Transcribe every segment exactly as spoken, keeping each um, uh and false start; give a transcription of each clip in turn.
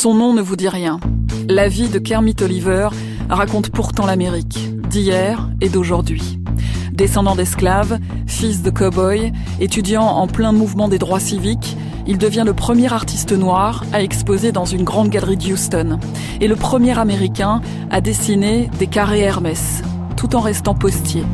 Son nom ne vous dit rien. La vie de Kermit Oliver raconte pourtant l'Amérique, d'hier et d'aujourd'hui. Descendant d'esclaves, fils de cow-boy, étudiant en plein mouvement des droits civiques, il devient le premier artiste noir à exposer dans une grande galerie de Houston et le premier Américain à dessiner des carrés Hermès, tout en restant postier.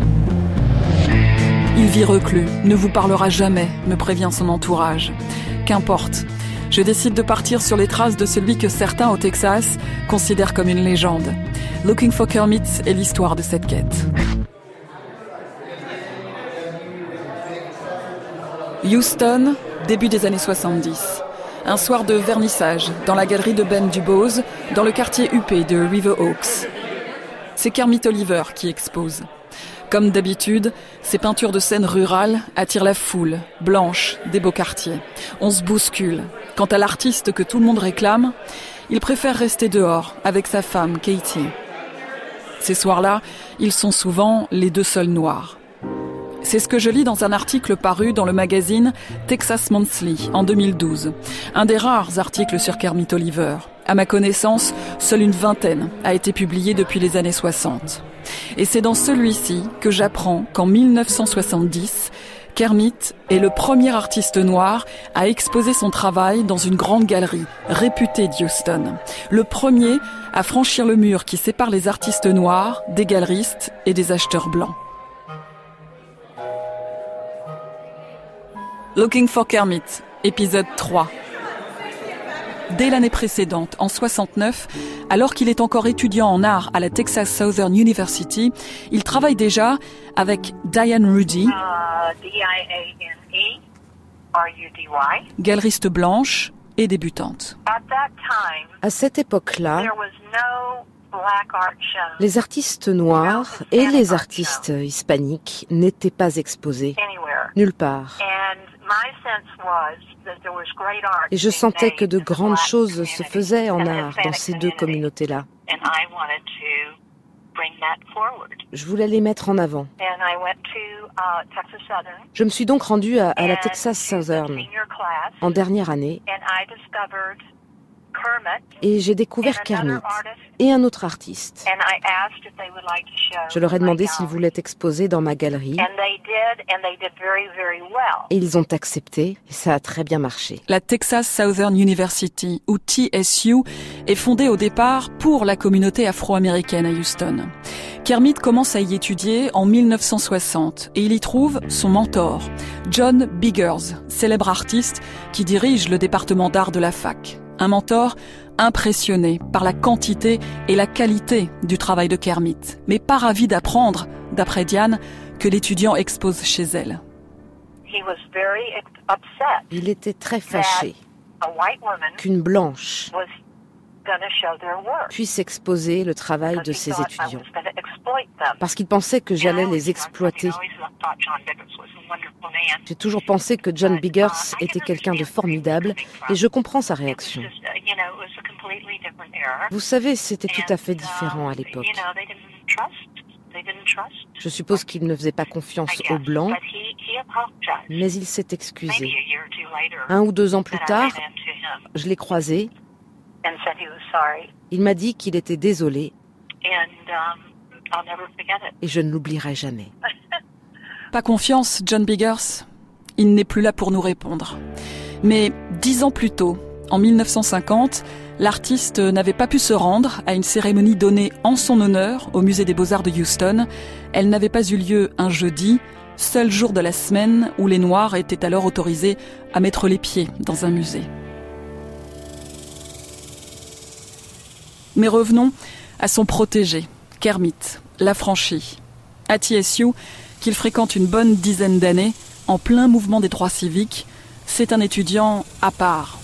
Il vit reclus, ne vous parlera jamais, me prévient son entourage. Qu'importe, je décide de partir sur les traces de celui que certains au Texas considèrent comme une légende. Looking for Kermit est l'histoire de cette quête. Houston, début des années soixante-dix. Un soir de vernissage, dans la galerie de Ben Dubose, dans le quartier huppé de River Oaks. C'est Kermit Oliver qui expose. Comme d'habitude, ces peintures de scènes rurales attirent la foule, blanche, des beaux quartiers. On se bouscule. Quant à l'artiste que tout le monde réclame, il préfère rester dehors, avec sa femme, Katie. Ces soirs-là, ils sont souvent les deux seuls noirs. C'est ce que je lis dans un article paru dans le magazine Texas Monthly en deux mille douze. Un des rares articles sur Kermit Oliver. À ma connaissance, seule une vingtaine a été publiée depuis les années soixante. Et c'est dans celui-ci que j'apprends qu'en mille neuf cent soixante-dix, Kermit est le premier artiste noir à exposer son travail dans une grande galerie réputée d'Houston. Le premier à franchir le mur qui sépare les artistes noirs des galeristes et des acheteurs blancs. Looking for Kermit, épisode trois. Dès l'année précédente, en soixante-neuf, alors qu'il est encore étudiant en art à la Texas Southern University, il travaille déjà avec Diane Rudy, uh, D I A N E R U D Y, galeriste blanche et débutante. À cette époque-là, les artistes noirs et les artistes hispaniques n'étaient pas exposés nulle part. Et je sentais que de grandes choses se faisaient en art dans ces deux communautés-là. Je voulais les mettre en avant. Je me suis donc rendue à, à la Texas Southern en dernière année et j'ai découvert Kermit et un autre artiste. Je leur ai demandé s'ils voulaient exposer dans ma galerie et ils ont accepté et ça a très bien marché. La Texas Southern University, ou T S U, est fondée au départ pour la communauté afro-américaine à Houston. Kermit commence à y étudier en mille neuf cent soixante et il y trouve son mentor, John Biggers, célèbre artiste qui dirige le département d'art de la fac. Un mentor impressionné par la quantité et la qualité du travail de Kermit, mais pas ravi d'apprendre, d'après Diane, que l'étudiant expose chez elle. Il était très fâché qu'une blanche puisse exposer le travail de ses étudiants, parce qu'il pensait que j'allais les exploiter. J'ai toujours pensé que John Biggers était quelqu'un de formidable et je comprends sa réaction. Vous savez, c'était tout à fait différent à l'époque. Je suppose qu'il ne faisait pas confiance aux Blancs, mais il s'est excusé. Un ou deux ans plus tard, je l'ai croisé. Il m'a dit qu'il était désolé et je ne l'oublierai jamais. Pas confiance, John Biggers. Il n'est plus là pour nous répondre. Mais dix ans plus tôt, en mille neuf cent cinquante, l'artiste n'avait pas pu se rendre à une cérémonie donnée en son honneur au Musée des Beaux-Arts de Houston. Elle n'avait pas eu lieu un jeudi, seul jour de la semaine où les Noirs étaient alors autorisés à mettre les pieds dans un musée. Mais revenons à son protégé, Kermit, l'affranchi. À T S U, qu'il fréquente une bonne dizaine d'années, en plein mouvement des droits civiques, c'est un étudiant à part.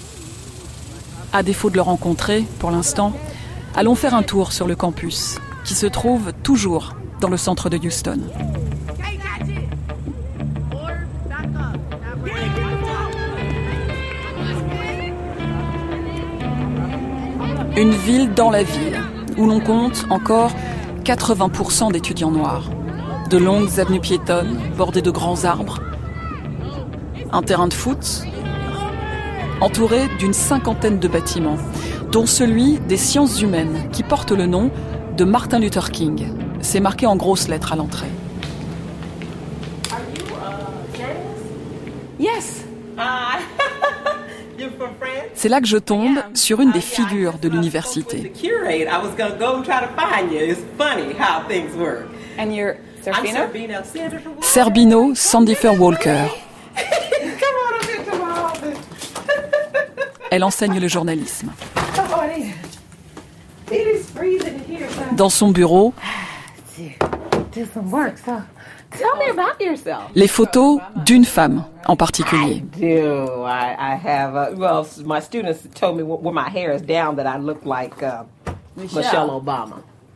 À défaut de le rencontrer, pour l'instant, allons faire un tour sur le campus, qui se trouve toujours dans le centre de Houston. Une ville dans la ville, où l'on compte encore quatre-vingts pour cent d'étudiants noirs. De longues avenues piétonnes, bordées de grands arbres. Un terrain de foot, entouré d'une cinquantaine de bâtiments, dont celui des sciences humaines, qui porte le nom de Martin Luther King. C'est marqué en grosses lettres à l'entrée. Yes. C'est là que je tombe sur une des figures de l'université. And you're Serbino? Serbino Sandifer Walker. Elle enseigne le journalisme. Dans son bureau, les photos d'une femme en particulier. Michelle Obama.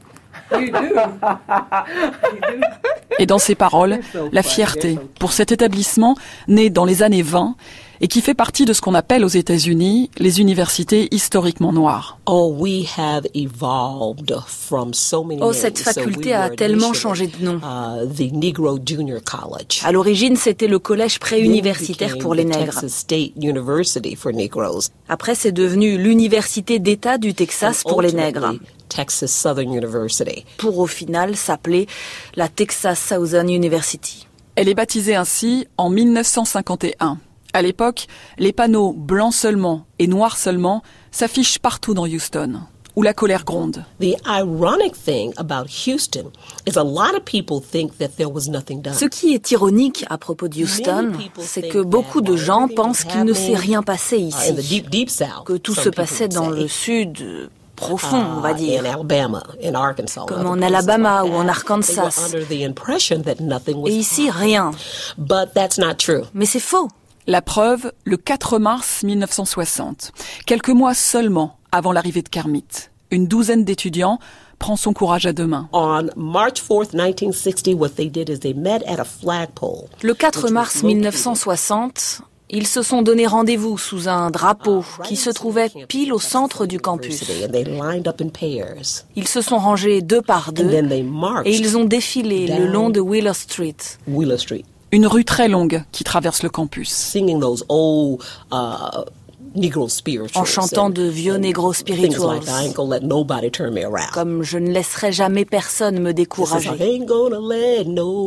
Et dans ses paroles, la fierté pour cet établissement né dans les années vingt et qui fait partie de ce qu'on appelle aux États-Unis les universités historiquement noires. Oh, we have evolved from so many Oh, cette names. faculté So we a were tellement initially, changé de nom. uh, the Negro Junior College. À l'origine, c'était le collège préuniversitaire Then pour les became the nègres. Texas State University for Negroes. Après, c'est devenu l'université d'État du Texas And pour les nègres, ultimately, Texas Southern University. pour au final s'appeler la Texas Southern University. Elle est baptisée ainsi en mille neuf cent cinquante et un. À l'époque, les panneaux blancs seulement et noirs seulement s'affichent partout dans Houston, où la colère gronde. The ironic thing about Houston is a lot of people think that there was nothing done. Ce qui est ironique à propos de Houston, c'est que beaucoup de gens pensent qu'il ne s'est rien passé Uh, in the ici, deep, deep South, que tout some se people passait would dans say, le sud euh, profond, on va uh, dire. in Alabama, in Arkansas, Comme other en places Alabama like ou en that. Arkansas. They were under the impression that nothing was Et ici, happening. rien. But that's not true. Mais c'est faux. La preuve, le quatre mars mille neuf cent soixante, quelques mois seulement avant l'arrivée de Kermit. Une douzaine d'étudiants prend son courage à deux mains. On March fourth, nineteen sixty, what they did is they met at a flagpole. Le quatre which was mars mille neuf cent soixante, ils se sont donné rendez-vous sous un drapeau qui se trouvait pile au centre du campus. And they lined up in pairs. Ils se sont rangés deux par And deux then they marched et ils ont défilé le long de Wheeler Street. Wheeler Street, Une rue très longue qui traverse le campus. singing those old uh, Negro spirituals. En chantant and- de vieux and Negro things spirituals. like that. I ain't gonna let nobody turn me around. Comme je ne laisserai jamais personne me This is, I décourager. ain't gonna let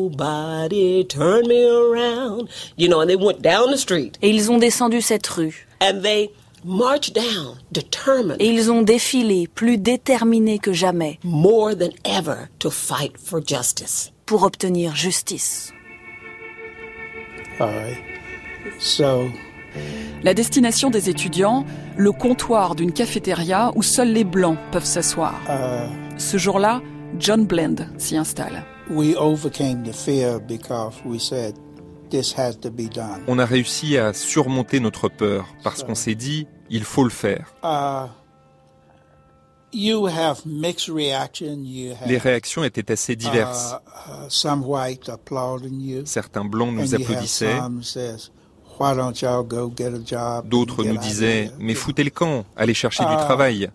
nobody turn me around. You know, and they went down the street Et ils ont descendu cette rue. and they marched down, determined Et ils ont défilé, plus déterminés que jamais, more than ever to fight for justice. pour obtenir justice. All right. So, La destination des étudiants, le comptoir d'une cafétéria où seuls les Blancs peuvent s'asseoir. uh, Ce jour-là, John Blend s'y installe. we overcame the fear because we said this has to be done. On a réussi à surmonter notre peur parce qu'on s'est dit, il faut le faire. Uh, you have mixed reaction. You have Les réactions étaient assez diverses. uh, uh, some white applauding you, Certains blancs nous and you have applaudissaient, some says, "Why don't y'all go get a job?" and d'autres get nous out of disaient, here?" mais foutez le camp, allez chercher du Ah. travail.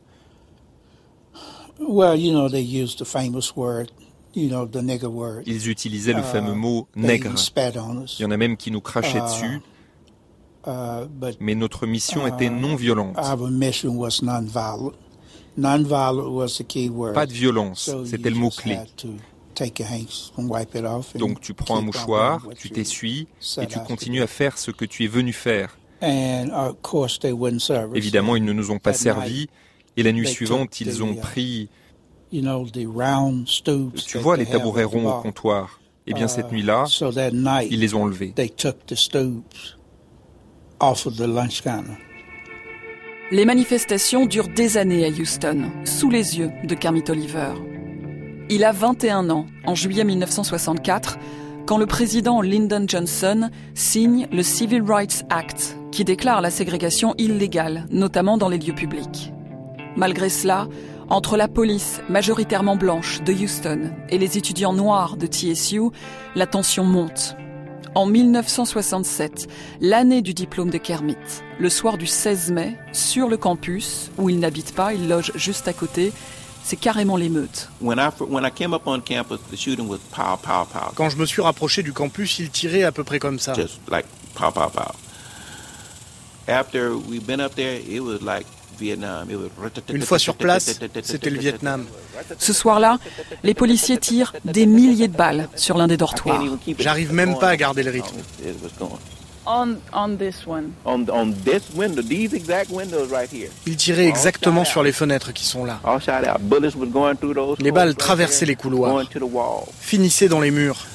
Well, you know, they use the famous word, you know, the nigger word. Ils utilisaient le Uh, fameux mot they nègre. spat on us. Il y en a même qui nous crachaient Ah. dessus, Uh, but mais notre mission était non violente. our mission was non-violent. Non-violent was the key word. Pas de violence, So c'était you le just mot-clé. had to take your hands and wipe it off and Donc tu prends un keep on mouchoir, doing what tu you t'essuies set et tu out to continues do. à faire ce que tu es venu faire. And of course they wouldn't serve us. Évidemment, ils ne nous ont pas That servi night, et la nuit they suivante, took ils the, ont uh, pris, You know, the round stoops tu that vois, they les have tabourets at the ronds au bar. comptoir. Eh bien, cette Uh, nuit-là, so that night, ils les ont enlevés. they took the stoops off of the lunch counter. Les manifestations durent des années à Houston, sous les yeux de Kermit Oliver. Il a vingt et un ans, en juillet mille neuf cent soixante-quatre, quand le président Lyndon Johnson signe le Civil Rights Act, qui déclare la ségrégation illégale, notamment dans les lieux publics. Malgré cela, entre la police majoritairement blanche de Houston et les étudiants noirs de T S U, la tension monte. En mille neuf cent soixante-sept, l'année du diplôme de Kermit, le soir du seize mai, sur le campus, où il n'habite pas, il loge juste à côté, c'est carrément l'émeute. When I when I came up on campus, the shooting was pow pow pow, Quand je me suis rapproché du campus, il tirait à peu près comme ça. just like pow pow pow. After we've been up there, it was like Vietnam. It was... Une fois sur place, c'était le Vietnam. Ce soir-là, les policiers tirent des milliers de balles sur l'un des dortoirs. J'arrive même pas à garder le rythme. On, on this one. On, on this window, these exact windows right here. Ils tiraient exactement sur les fenêtres qui sont là. Les balles traversaient les couloirs, finissaient dans les murs.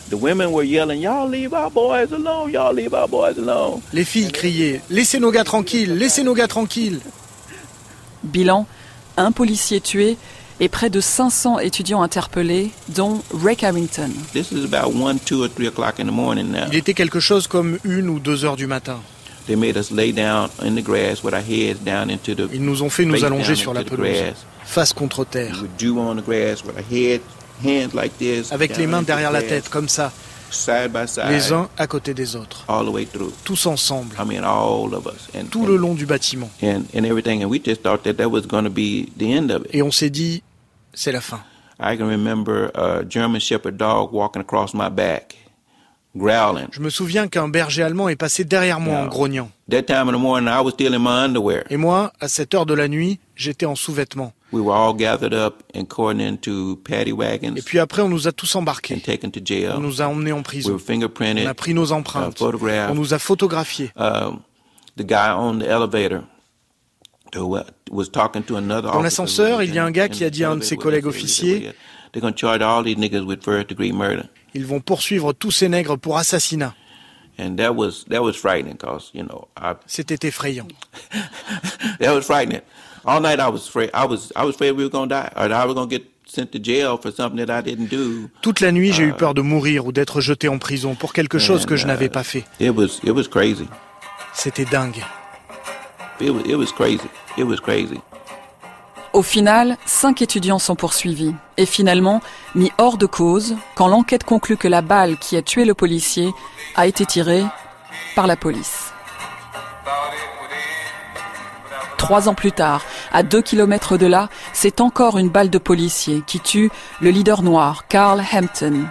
Les filles criaient « Laissez nos gars tranquilles, laissez nos gars tranquilles !» Bilan, un policier tué et près de cinq cents étudiants interpellés, dont Ray Carrington. Il était quelque chose comme une ou deux heures du matin. Ils nous ont fait nous allonger sur la pelouse, face contre terre, avec les mains derrière la tête, comme ça, les uns à côté des autres, tous ensemble, tout le long du bâtiment. Et on s'est dit, c'est la fin. Je me souviens qu'un berger allemand est passé derrière moi en grognant. Et moi, à cette heure de la nuit, j'étais en sous-vêtements. Et puis après, on nous a tous embarqués. On nous a emmenés en prison. On a pris nos empreintes. On nous a photographiés. Dans l'ascenseur, il y a un gars qui a dit à un de ses collègues officiers « Ils vont poursuivre tous ces nègres pour assassinat. » C'était effrayant. Toute la nuit, j'ai eu peur de mourir ou d'être jeté en prison pour quelque chose que je n'avais pas fait. C'était dingue. It was, it was crazy. It was crazy. Au final, cinq étudiants sont poursuivis et finalement mis hors de cause quand l'enquête conclut que la balle qui a tué le policier a été tirée par la police. Trois ans plus tard, à deux kilomètres de là, c'est encore une balle de policier qui tue le leader noir, Carl Hampton.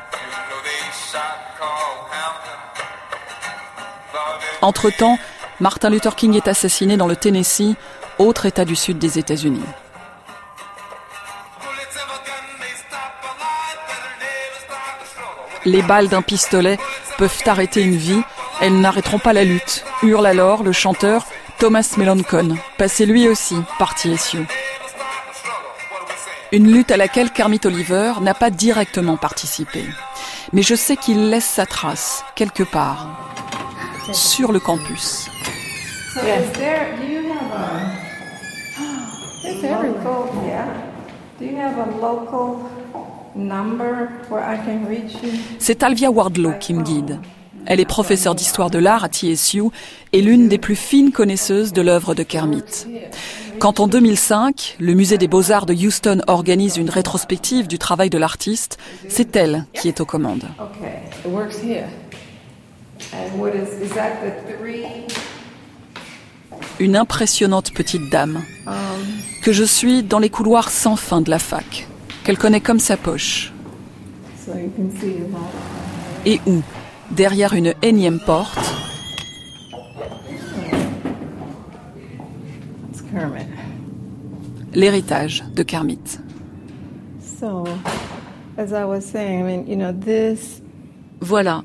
Entre-temps, Martin Luther King est assassiné dans le Tennessee, autre État du sud des États-Unis. Les balles d'un pistolet peuvent arrêter une vie, elles n'arrêteront pas la lutte, hurle alors le chanteur Thomas Mellencamp, passé lui aussi par T S U. Une lutte à laquelle Kermit Oliver n'a pas directement participé. Mais je sais qu'il laisse sa trace, quelque part, sur le campus. Yes, there. Do you have a? It's everywhere. Yeah. Do you have a local number where I can reach you? C'est Alvia Wardlow qui me guide. Elle est professeure d'histoire de l'art à T S U et l'une des plus fines connaisseuses de l'œuvre de Kermit. Quand en deux mille cinq, le musée des Beaux-Arts de Houston organise une rétrospective du travail de l'artiste, c'est elle qui est aux commandes. Okay, it works here. And what is is that the three? Une impressionnante petite dame que je suis dans les couloirs sans fin de la fac, qu'elle connaît comme sa poche. Et où, derrière une énième porte, l'héritage de Kermit. Voilà.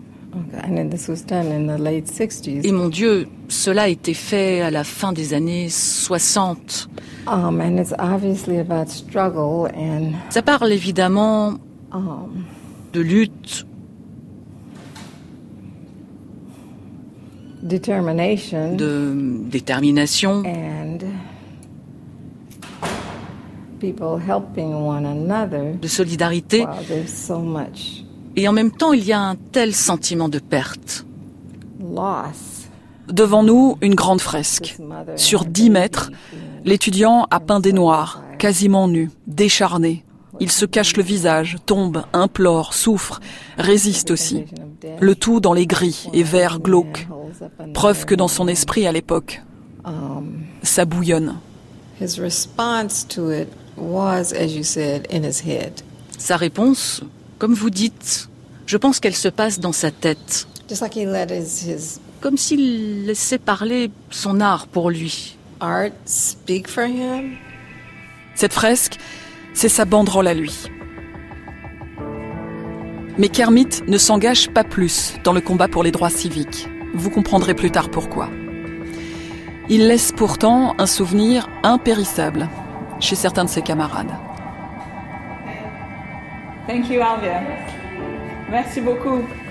Et mon Dieu, cela a été fait à la fin des années soixante. Um, and it's obviously about struggle and, Ça parle évidemment um, de lutte, determination, de détermination, and people helping one another. de solidarité. Wow, there's so much Et en même temps, il y a un tel sentiment de perte. loss. Devant nous, une grande fresque. Sur dix mètres, l'étudiant a peint des noirs, quasiment nus, décharnés. Il se cache le visage, tombe, implore, souffre, résiste aussi. Le tout dans les gris et verts glauques. Preuve que dans son esprit à l'époque, ça bouillonne. His response to it was, as you said, in his head. Sa réponse, comme vous dites, je pense qu'elle se passe dans sa tête. Just like he let his, his comme s'il laissait parler son art pour lui. Art speak for him. Cette fresque, c'est sa banderole à lui. Mais Kermit ne s'engage pas plus dans le combat pour les droits civiques. Vous comprendrez plus tard pourquoi. Il laisse pourtant un souvenir impérissable chez certains de ses camarades. Thank you, Alvia. Merci beaucoup.